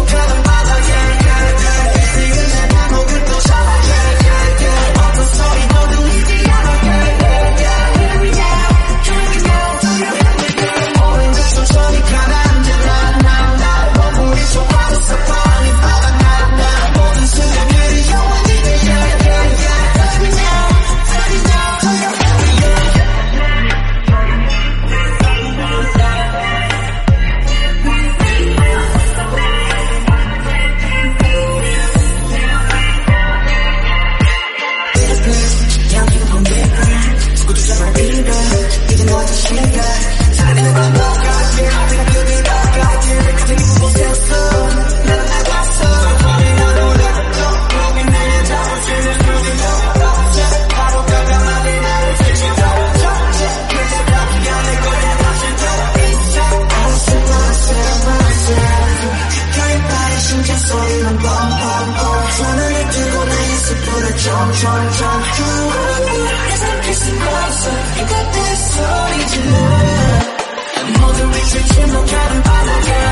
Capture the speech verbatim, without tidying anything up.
침묵하는 바다 yeah, yeah, yeah. 지금 내 발목을 또 잡아 yeah, yeah, yeah. 어떤 소리도 들리지 않아 yeah, yeah, yeah. Here we go, here we go, here we go. 오랜 그 천천히 가라앉아 나, 나, 나. 몸부림 속아서 사파리 바다 나, 나. 모든 순간들이 영원히 돼 yeah, yeah, yeah. Let me know, let me know, do you feel me yeah. 소리만 뻥뻥뻥 손을 들고 나의 숲으로 점점점 내 생길 수가 없어 이것들 소리 질러 모두 빛을 침묵하는 바다